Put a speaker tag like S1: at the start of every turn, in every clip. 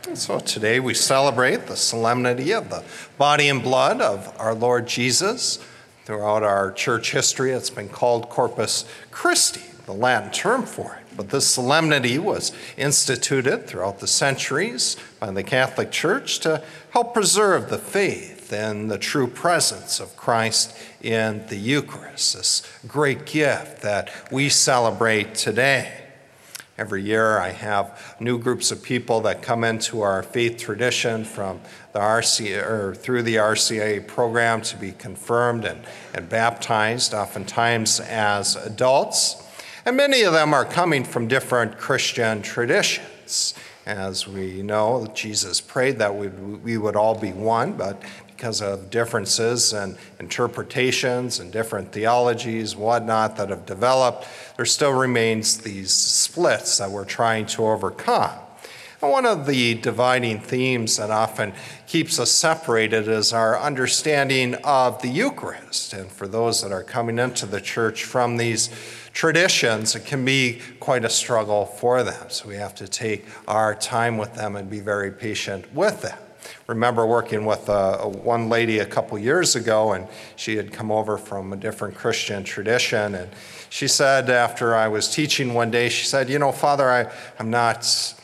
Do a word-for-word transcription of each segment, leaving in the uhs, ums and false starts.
S1: So today we celebrate the solemnity of the body and blood of our Lord Jesus. Throughout our church history, it's been called Corpus Christi, the Latin term for it. But this solemnity was instituted throughout the centuries by the Catholic Church to help preserve the faith and the true presence of Christ in the Eucharist, this great gift that we celebrate today. Every year I have new groups of people that come into our faith tradition from the R C A or through the R C A program to be confirmed and, and baptized, oftentimes as adults. And many of them are coming from different Christian traditions. As we know, Jesus prayed that we, we would all be one, but because of differences and interpretations and different theologies, whatnot, that have developed, there still remains these splits that we're trying to overcome. And one of the dividing themes that often keeps us separated is our understanding of the Eucharist. And for those that are coming into the church from these traditions, it can be quite a struggle for them. So we have to take our time with them and be very patient with them. Remember working with uh, one lady a couple years ago, and she had come over from a different Christian tradition, and she said after I was teaching one day, she said, you know, Father, I, I'm not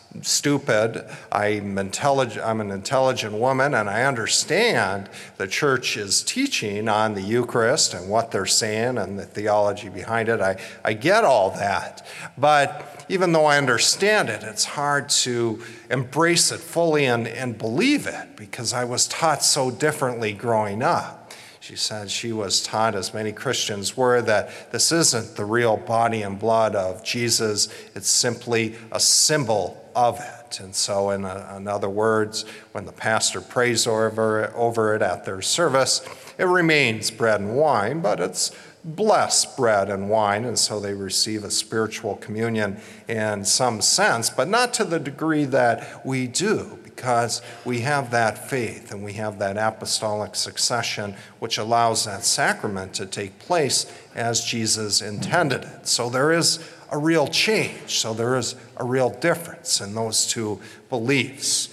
S1: stupid. I'm intelligent. I'm an intelligent woman, and I understand the church is teaching on the Eucharist and what they're saying and the theology behind it. I, I get all that. But even though I understand it, it's hard to embrace it fully and, and believe it because I was taught so differently growing up. She said she was taught, as many Christians were, that this isn't the real body and blood of Jesus. It's simply a symbol of it. And so in, a, in other words, when the pastor prays over, over it at their service, it remains bread and wine, but it's blessed bread and wine, and so they receive a spiritual communion in some sense, but not to the degree that we do, because we have that faith and we have that apostolic succession which allows that sacrament to take place as Jesus intended it. So there is a real change. So there is a real difference in those two beliefs.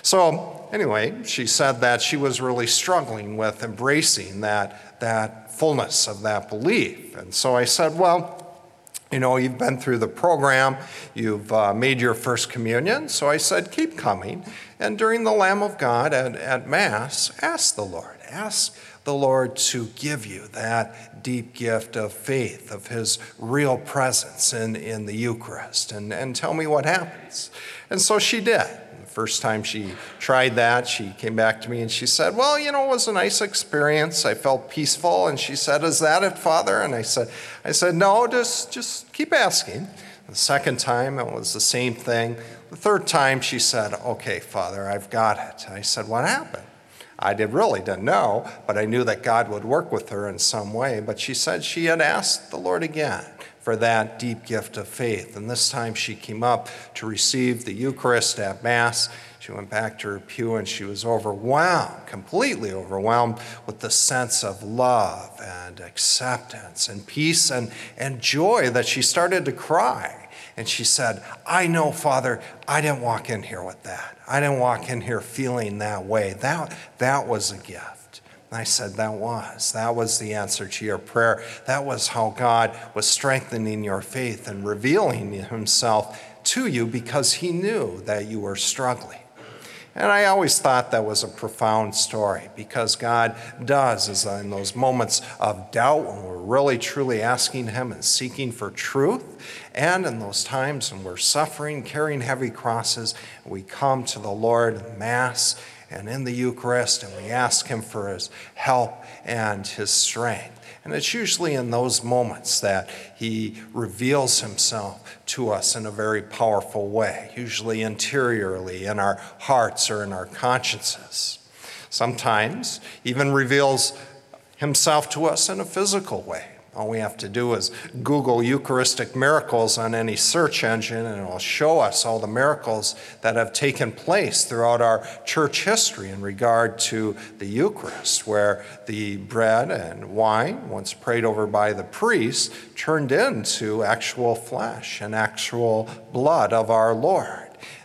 S1: So anyway, she said that she was really struggling with embracing that, that fullness of that belief. And so I said, well, you know, you've been through the program, you've uh, made your first communion. So I said, keep coming. And during the Lamb of God at, at Mass, ask the Lord, ask the Lord to give you that deep gift of faith, of his real presence in, in the Eucharist, and, and tell me what happens. And so she did. The first time she tried that, she came back to me and she said, well, you know, it was a nice experience. I felt peaceful. And she said, is that it, Father? And I said, I said, no, just, just keep asking. The second time, it was the same thing. The third time, she said, okay, Father, I've got it. I said, what happened? I did really didn't know, but I knew that God would work with her in some way. But she said she had asked the Lord again for that deep gift of faith. And this time she came up to receive the Eucharist at Mass. She went back to her pew and she was overwhelmed, completely overwhelmed with the sense of love and acceptance and peace and, and joy that she started to cry. And she said, I know, Father, I didn't walk in here with that. I didn't walk in here feeling that way. That, that was a gift. And I said, that was. That was the answer to your prayer. That was how God was strengthening your faith and revealing himself to you because he knew that you were struggling. And I always thought that was a profound story because God does, is in those moments of doubt when we're really truly asking him and seeking for truth, and in those times when we're suffering, carrying heavy crosses, we come to the Lord in Mass and in the Eucharist, and we ask him for his help and his strength. And it's usually in those moments that he reveals himself to us in a very powerful way, usually interiorly in our hearts or in our consciences. Sometimes even reveals himself to us in a physical way. All we have to do is Google Eucharistic miracles on any search engine, and it will show us all the miracles that have taken place throughout our church history in regard to the Eucharist, where the bread and wine, once prayed over by the priest, turned into actual flesh and actual blood of our Lord.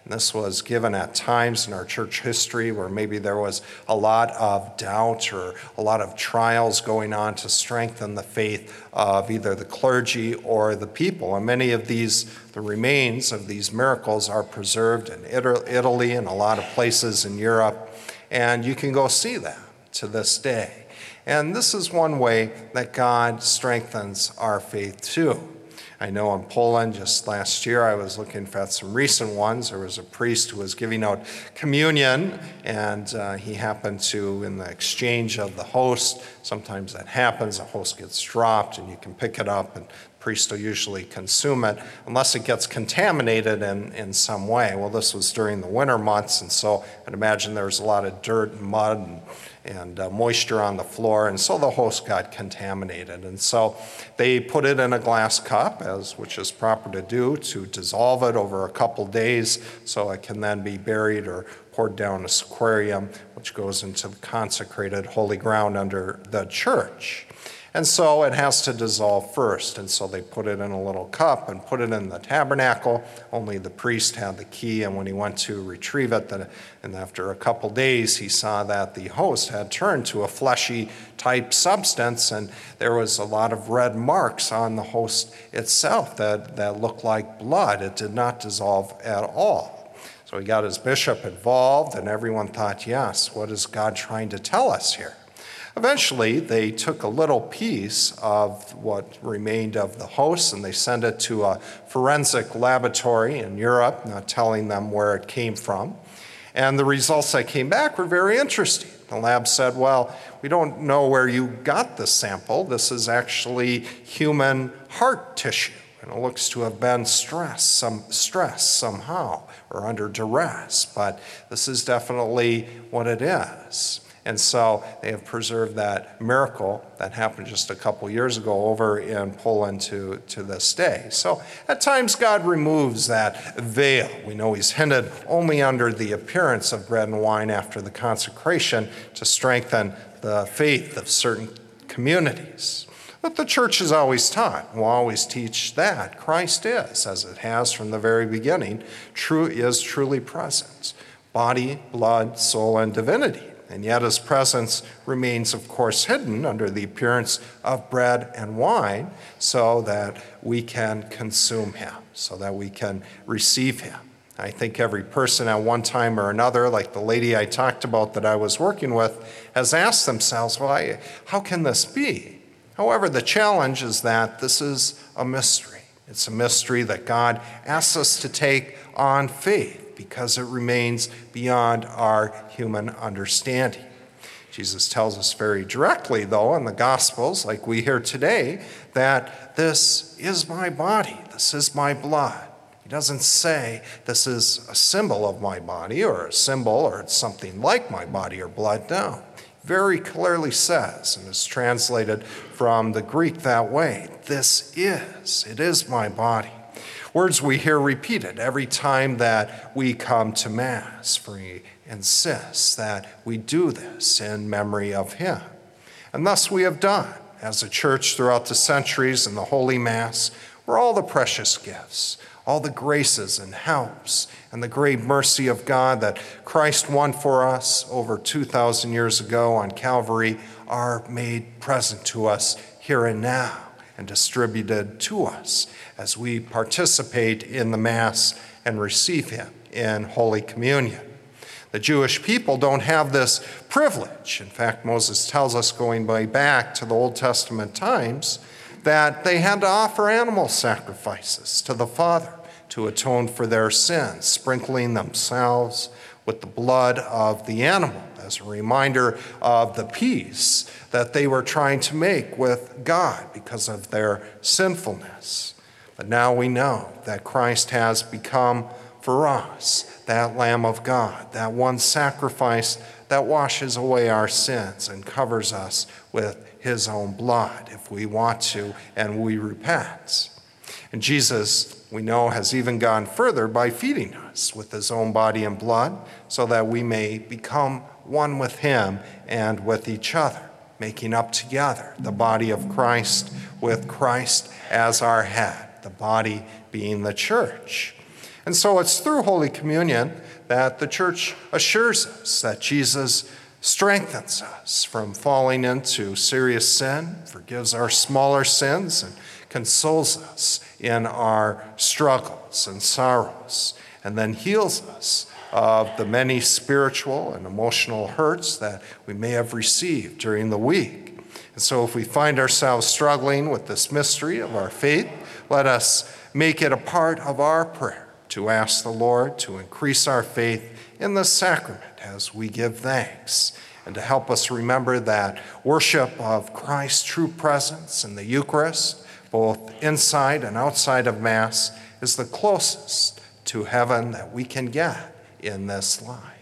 S1: And this was given at times in our church history where maybe there was a lot of doubt or a lot of trials going on to strengthen the faith of either the clergy or the people. And many of these, the remains of these miracles are preserved in Italy and a lot of places in Europe. And you can go see that to this day. And this is one way that God strengthens our faith too. I know in Poland just last year I was looking at some recent ones. There was a priest who was giving out communion, and uh, he happened to, in the exchange of the host, sometimes that happens, the host gets dropped and you can pick it up and the priest will usually consume it unless it gets contaminated in, in some way. Well, this was during the winter months, and so I'd imagine there was a lot of dirt and mud and and uh, moisture on the floor, and so the host got contaminated. And so they put it in a glass cup, as which is proper to do, to dissolve it over a couple days so it can then be buried or poured down a squarium, which goes into the consecrated holy ground under the church. And so it has to dissolve first, and so they put it in a little cup and put it in the tabernacle. Only the priest had the key, and when he went to retrieve it, then, and after a couple days, he saw that the host had turned to a fleshy type substance, and there was a lot of red marks on the host itself that, that looked like blood. It did not dissolve at all. So he got his bishop involved, and everyone thought, yes, what is God trying to tell us here? Eventually, they took a little piece of what remained of the host and they sent it to a forensic laboratory in Europe, not telling them where it came from. And the results that came back were very interesting. The lab said, well, we don't know where you got this sample. This is actually human heart tissue. And it looks to have been stress, some stress somehow, or under duress. But this is definitely what it is. And so they have preserved that miracle that happened just a couple years ago over in Poland to, to this day. So at times God removes that veil. We know he's hinted only under the appearance of bread and wine after the consecration to strengthen the faith of certain communities. But the church has always taught, will always teach that Christ is, as it has from the very beginning, true is truly present. Body, blood, soul, and divinity. And yet his presence remains, of course, hidden under the appearance of bread and wine so that we can consume him, so that we can receive him. I think every person at one time or another, like the lady I talked about that I was working with, has asked themselves, well, I, how can this be? However, the challenge is that this is a mystery. It's a mystery that God asks us to take on faith, because it remains beyond our human understanding. Jesus tells us very directly, though, in the Gospels, like we hear today, that this is my body, this is my blood. He doesn't say this is a symbol of my body or a symbol or it's something like my body or blood. No, he very clearly says, and is translated from the Greek that way, this is, it is my body. Words we hear repeated every time that we come to Mass, for he insists that we do this in memory of him. And thus we have done, as a church throughout the centuries in the Holy Mass, where all the precious gifts, all the graces and helps, and the great mercy of God that Christ won for us over two thousand years ago on Calvary are made present to us here and now, and distributed to us as we participate in the Mass and receive him in Holy Communion. The Jewish people don't have this privilege. In fact, Moses tells us, going way back to the Old Testament times, that they had to offer animal sacrifices to the Father to atone for their sins, sprinkling themselves with the blood of the animal as a reminder of the peace that they were trying to make with God because of their sinfulness. But now we know that Christ has become for us that Lamb of God, that one sacrifice that washes away our sins and covers us with his own blood if we want to and we repent. And Jesus, we know, has even gone further by feeding us with his own body and blood so that we may become one with him and with each other, making up together the body of Christ with Christ as our head, the body being the church. And so it's through Holy Communion that the church assures us that Jesus strengthens us from falling into serious sin, forgives our smaller sins, and consoles us in our struggles and sorrows, and then heals us of the many spiritual and emotional hurts that we may have received during the week. And so if we find ourselves struggling with this mystery of our faith, let us make it a part of our prayer to ask the Lord to increase our faith in the sacrament as we give thanks, and to help us remember that worship of Christ's true presence in the Eucharist, both inside and outside of Mass, is the closest to heaven that we can get in this life.